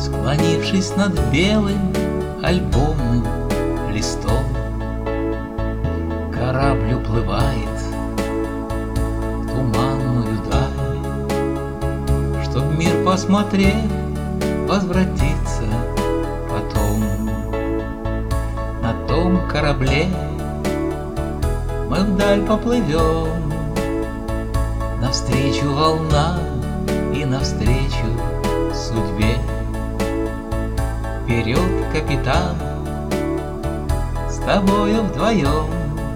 Склонившись над белым альбомным листом, корабль уплывает в туманную даль, чтоб мир посмотрел, возвратиться потом. На том корабле мы вдаль поплывем, навстречу волнам и навстречу судьбе. Вперед, капитан, с тобою вдвоем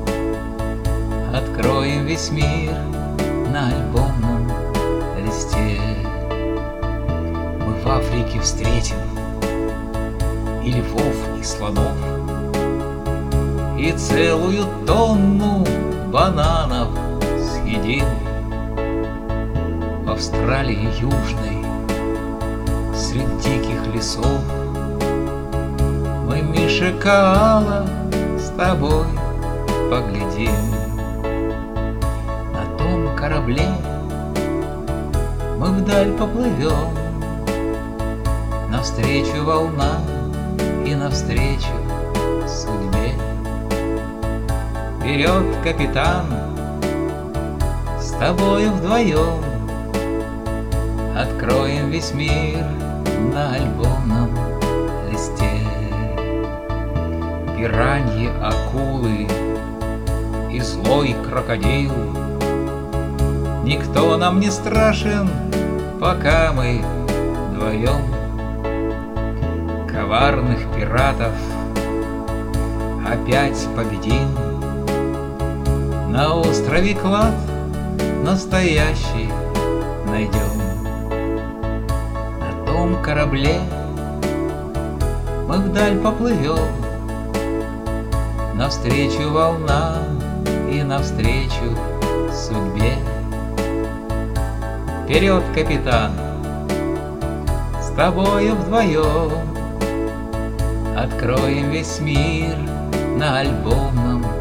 откроем весь мир на альбомном листе. Мы в Африке встретим и львов, и слонов, и целую тонну бананов съедим. В Австралии южной, среди диких лесов, мы, Миша Коала, с тобой поглядим. На том корабле мы вдаль поплывем, навстречу волнам и навстречу судьбе. Вперед, капитан, с тобою вдвоем откроем весь мир на альбомном листе. Пираньи, акулы и злой крокодил, никто нам не страшен, пока мы вдвоем. Коварных пиратов опять победим, на острове клад настоящий найдем. На том корабле мы вдаль поплывем, навстречу волнам и навстречу судьбе. Вперед, капитан, с тобою вдвоем откроем весь мир на альбомном